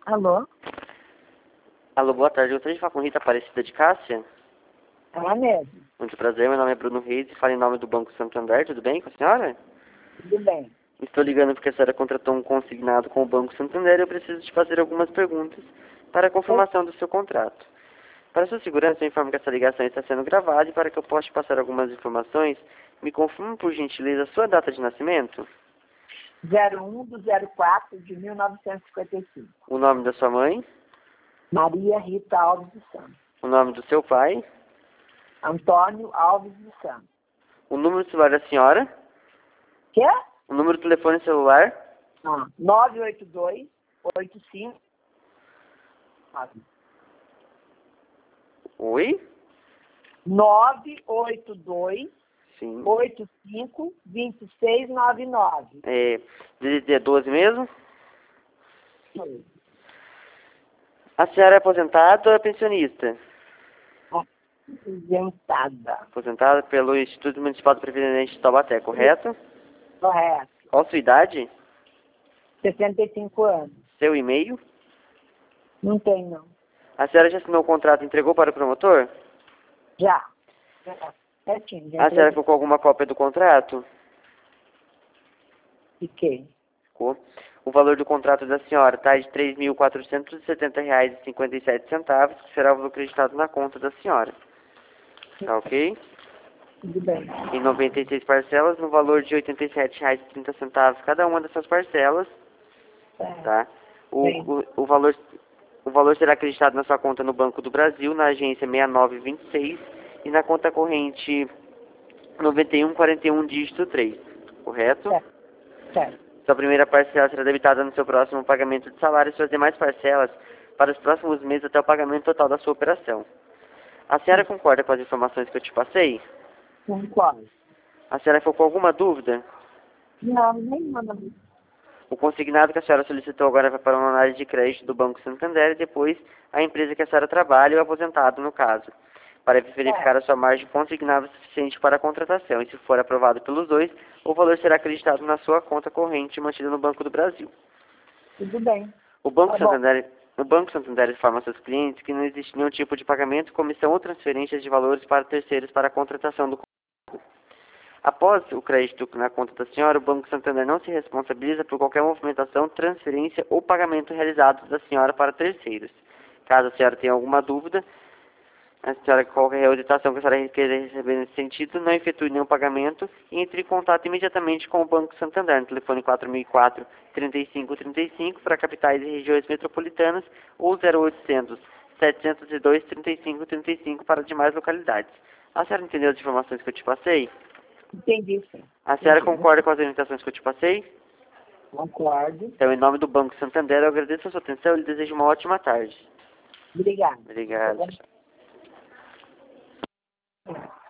Alô? Alô, boa tarde. Eu gostaria de falar com Rita Aparecida de Cássia. Ela mesmo. Muito prazer, meu nome é Bruno Reis e falo em nome do Banco Santander. Tudo bem com a senhora? Tudo bem. Estou ligando porque a senhora contratou um consignado com o Banco Santander e eu preciso de fazer algumas perguntas para a confirmação do seu contrato. Para sua segurança, eu informo que essa ligação está sendo gravada e para que eu possa passar algumas informações, me confirme, por gentileza, a sua data de nascimento, 01/04/1955. o nome da sua mãe, Maria Rita Alves dos Santos. o nome do seu pai, Antônio Alves dos Santos. o número do celular da senhora, Quê? o número do telefone celular, 982 85 oi? 982 Sim. 85 2699. DDD 12 mesmo? A senhora é aposentada ou é pensionista? Aposentada. Aposentada pelo Instituto Municipal de Previdência de Taubaté, correto? Correto. Qual a sua idade? 65 anos. Seu e-mail? Não tem, não. A senhora já assinou o contrato e entregou para o promotor? Já. Certinho. Já A senhora ficou com alguma cópia do contrato? fiquei. Ficou. O valor do contrato da senhora está de R$ 3.470,57, que será o valor acreditado na conta da senhora. Tá ok? Tudo bem. Em 96 parcelas, no valor de R$ 87,30 cada uma dessas parcelas, tá? O valor será acreditado na sua conta no Banco do Brasil, na agência 6926 e na conta corrente 9141 dígito 3, correto? Certo. Sua primeira parcela será debitada no seu próximo pagamento de salário e suas demais parcelas para os próximos meses até o pagamento total da sua operação. A senhora concorda com as informações que eu te passei? Concordo. A senhora ficou com alguma dúvida? Não, nenhuma. O consignado que a senhora solicitou agora vai para uma análise de crédito do Banco Santander e depois a empresa que a senhora trabalha e o aposentado, no caso, para verificar a sua margem consignada suficiente para a contratação. E se for aprovado pelos dois, o valor será acreditado na sua conta corrente mantida no Banco do Brasil. Tudo bem. O Banco Santander informa a seus clientes que não existe nenhum tipo de pagamento, comissão ou transferência de valores para terceiros para a contratação do contrato. Após o crédito na conta da senhora, o Banco Santander não se responsabiliza por qualquer movimentação, transferência ou pagamento realizados da senhora para terceiros. Caso a senhora tenha alguma dúvida, a senhora, qualquer orientação que a senhora queira receber nesse sentido, não efetue nenhum pagamento e entre em contato imediatamente com o Banco Santander no telefone 4004-3535 para capitais e regiões metropolitanas ou 0800 702 3535 para demais localidades. A senhora entendeu as informações que eu te passei? Entendi, sim. A senhora concorda com as orientações que eu te passei? Concordo. Então, em nome do Banco Santander, eu agradeço a sua atenção e lhe desejo uma ótima tarde. Obrigada. Obrigado.